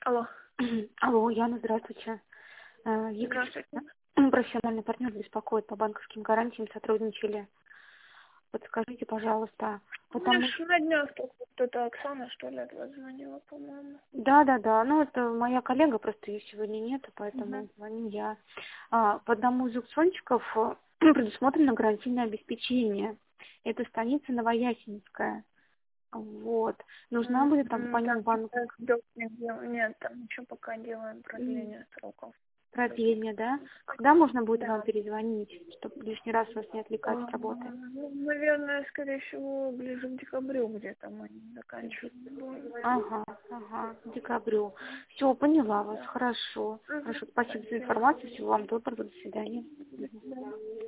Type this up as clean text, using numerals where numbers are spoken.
Алло. Алло, Яна, здравствуйте. Здравствуйте. Профессиональный партнер беспокоит по банковским гарантиям, сотрудничали. Подскажите, пожалуйста, потому... Мне на днях только кто-то Оксана, что ли, от вас звонила, по-моему. Да, ну это моя коллега, просто ее сегодня нет, Угу. поэтому звоню я. По одному из аукциончиков предусмотрено гарантийное обеспечение. Это станица Новоясеневская. Вот. Нужна будет там по нему Так, банковская нет, там еще пока делаем продление сроков. продление, да? Когда можно будет вам Да. перезвонить, чтобы лишний раз вас не отвлекать от работы? Ну, наверное, скорее всего, ближе к декабрю где-то мы заканчивать будем. Ага, к декабрю. Все, поняла вас, хорошо. Хорошо, спасибо за Спасибо. информацию, всего вам доброго, до свидания. До свидания.